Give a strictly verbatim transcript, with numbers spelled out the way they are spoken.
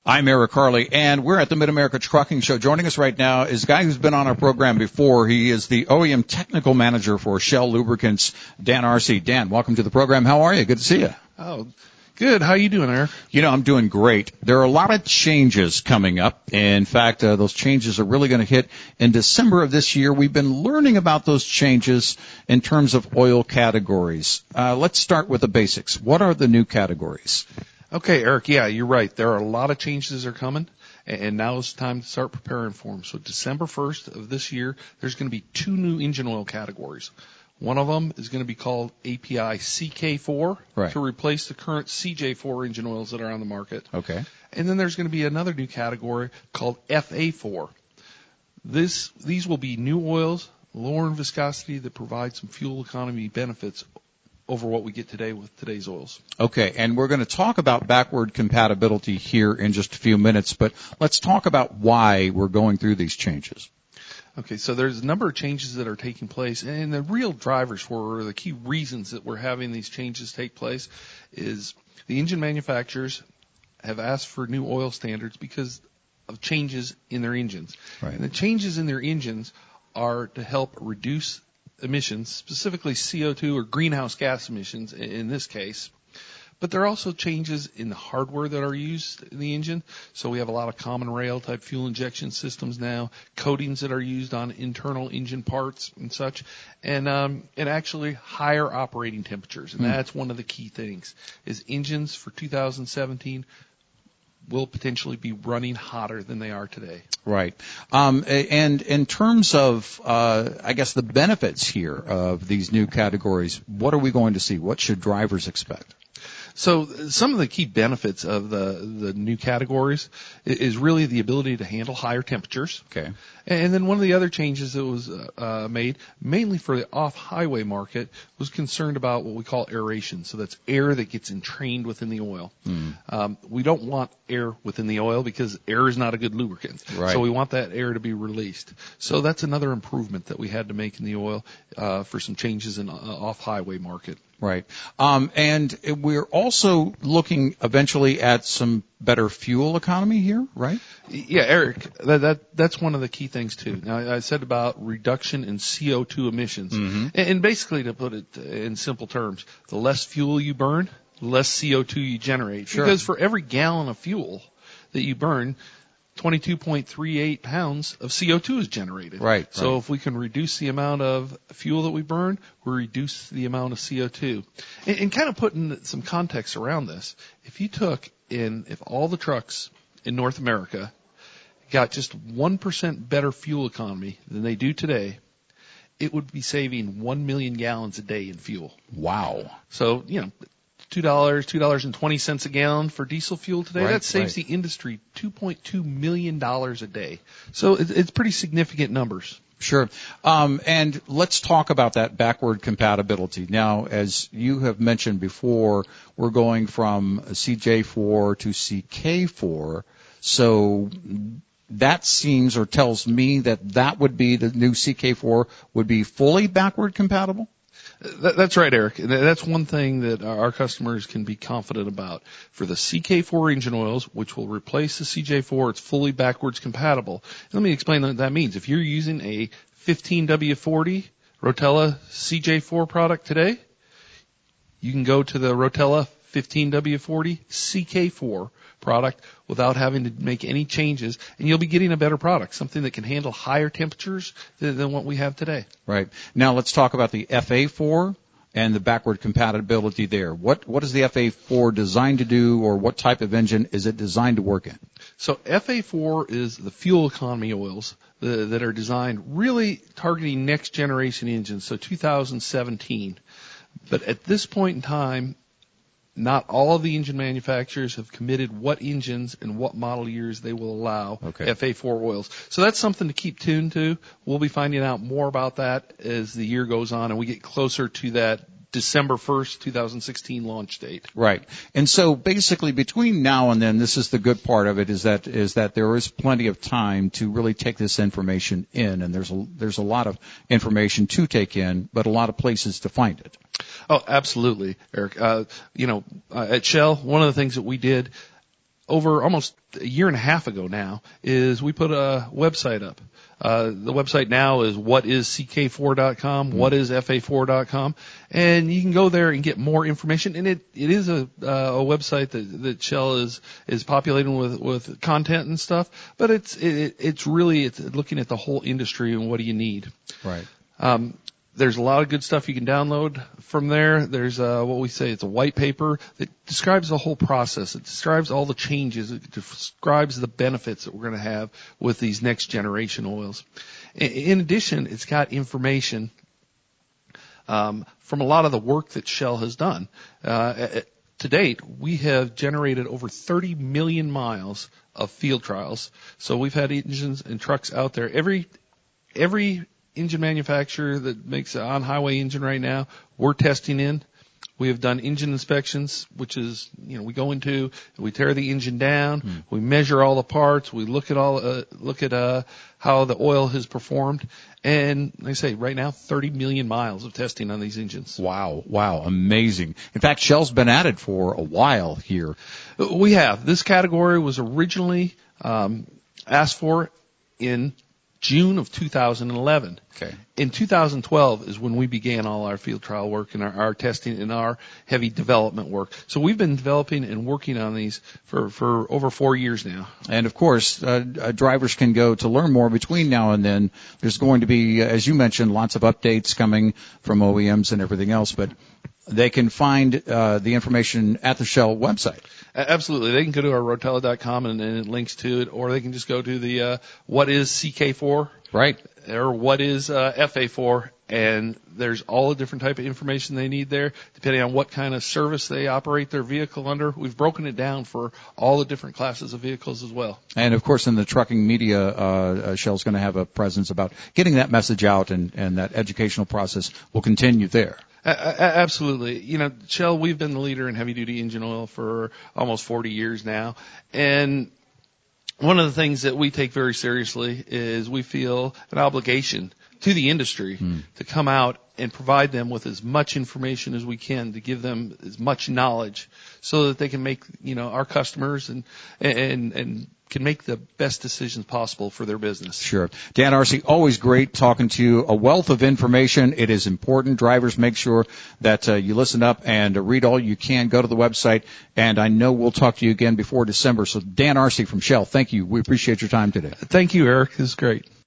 I'm Eric Harley, and we're at the Mid-America Trucking Show. Joining us right now is a guy who's been on our program before. He is the O E M Technical Manager for Shell Lubricants, Dan Arce. Dan, welcome to the program. How are you? Good to see you. Oh, good. How you doing, Eric? You know, I'm doing great. There are a lot of changes coming up. In fact, uh, those changes are really going to hit in December of this year. We've been learning about those changes in terms of oil categories. Uh, let's start with the basics. What are the new categories? Okay, Eric, yeah, you're right. There are a lot of changes that are coming, and now it's time to start preparing for them. So December first of this year, there's going to be two new engine oil categories. One of them is going to be called A P I C K four right. to replace the current C J four engine oils that are on the market. Okay. And then there's going to be another new category called F A four. This, these will be new oils, lower in viscosity, that provide some fuel economy benefits over what we get today with today's oils. Okay, and we're going to talk about backward compatibility here in just a few minutes, but let's talk about why we're going through these changes. Okay, so there's a number of changes that are taking place, and the real drivers for, or the key reasons that we're having these changes take place, is the engine manufacturers have asked for new oil standards because of changes in their engines. Right. And the changes in their engines are to help reduce emissions, specifically C O two or greenhouse gas emissions in this case. But there are also changes in the hardware that are used in the engine. So we have a lot of common rail type fuel injection systems now, coatings that are used on internal engine parts and such, and um, and actually higher operating temperatures. And that's one of the key things, is engines for two thousand seventeen will potentially be running hotter than they are today. Right. Um, and in terms of, uh, I guess, the benefits here of these new categories, what are we going to see? What should drivers expect? So some of the key benefits of the, the new categories is really the ability to handle higher temperatures. Okay. And then one of the other changes that was uh, made, mainly for the off-highway market, was concerned about what we call aeration. So that's air that gets entrained within the oil. Mm. Um, we don't want air within the oil because air is not a good lubricant. Right. So we want that air to be released. So that's another improvement that we had to make in the oil uh, for some changes in uh, off-highway market. Right. Um, and we're also looking eventually at some better fuel economy here, right? Yeah, Eric, that, that that's one of the key things too. Now, I said about reduction in C O two emissions. Mm-hmm. And, and basically, to put it in simple terms, the less fuel you burn, the less C O two you generate. Sure. Because for every gallon of fuel that you burn, twenty-two point three eight pounds of C O two is generated. Right. So right. if we can reduce the amount of fuel that we burn, we reduce the amount of C O two. And, and kind of putting some context around this, if you took in, if all the trucks in North America got just one percent better fuel economy than they do today, it would be saving one million gallons a day in fuel. Wow. So, you know, two dollars, two dollars and twenty cents a gallon for diesel fuel today. Right, that saves right. the industry two point two million dollars a day. So it, it's pretty significant numbers. Sure. Um, and let's talk about that backward compatibility. Now, as you have mentioned before, we're going from C J four to C K four. So that seems or tells me that that would be the new C K four would be fully backward compatible? That's right, Eric. That's one thing that our customers can be confident about. For the C K four engine oils, which will replace the C J four, it's fully backwards compatible. Let me explain what that means. If you're using a fifteen W forty Rotella C J four product today, you can go to the Rotella fifteen W forty C K four product without having to make any changes, and you'll be getting a better product, something that can handle higher temperatures than, than what we have today. Right. Now let's talk about the F A four and the backward compatibility there. What what is the F A four designed to do, or what type of engine is it designed to work in? So F A four is the fuel economy oils that, that are designed really targeting next generation engines, so two thousand seventeen. But at this point in time, not all of the engine manufacturers have committed what engines and what model years they will allow okay. F A four oils. So that's something to keep tuned to. We'll be finding out more about that as the year goes on and we get closer to that December first, twenty sixteen launch date. Right. And so basically between now and then, this is the good part of it, is that is that there is plenty of time to really take this information in, and there's a, there's a lot of information to take in, but a lot of places to find it. Oh, absolutely, Eric. Uh, you know, uh, at Shell, one of the things that we did over almost a year and a half ago now is we put a website up. Uh, the website now is what is C K four dot com, mm-hmm. what is F A four dot com, and you can go there and get more information. And it, it is a, uh, a website that, that Shell is, is populating with, with content and stuff, but it's, it, it's really, it's looking at the whole industry and what do you need. Right. Um, There's a lot of good stuff you can download from there. There's uh, what we say it's a white paper that describes the whole process. It describes all the changes. It describes the benefits that we're going to have with these next generation oils. In addition, it's got information um, from a lot of the work that Shell has done. Uh, to date, we have generated over thirty million miles of field trials. So we've had engines and trucks out there. Every every engine manufacturer that makes an on-highway engine right now, we're testing in. We have done engine inspections, which is, you know, we go into, we tear the engine down, mm. we measure all the parts, we look at all, uh, look at, uh, how the oil has performed. And like I say, right now, thirty million miles of testing on these engines. Wow. Wow. Amazing. In fact, Shell's been at it for a while here. We have. This category was originally, um, asked for in June of two thousand eleven. Okay. In two thousand twelve is when we began all our field trial work and our, our testing and our heavy development work. So we've been developing and working on these for, for over four years now. And of course, uh, uh, drivers can go to learn more between now and then. There's going to be, as you mentioned, lots of updates coming from O E Ms and everything else, but they can find uh, the information at the Shell website. Absolutely. They can go to our rotella dot com and, and it links to it, or they can just go to the uh, what is C K four, right, or what is uh, F A four, and there's all the different type of information they need there, depending on what kind of service they operate their vehicle under. We've broken it down for all the different classes of vehicles as well. And of course, in the trucking media, uh, uh Shell's going to have a presence about getting that message out, and, and that educational process will continue there. Uh, absolutely. You know, Shell, we've been the leader in heavy-duty engine oil for almost forty years now. And one of the things that we take very seriously is we feel an obligation to the industry mm. to come out and provide them with as much information as we can, to give them as much knowledge so that they can make, you know, our customers and, and, and can make the best decisions possible for their business. Sure. Dan Arce, always great talking to you. A wealth of information. It is important. Drivers, make sure that uh, you listen up and uh, read all you can. Go to the website, and I know we'll talk to you again before December. So Dan Arce from Shell, thank you. We appreciate your time today. Thank you, Eric. This is great.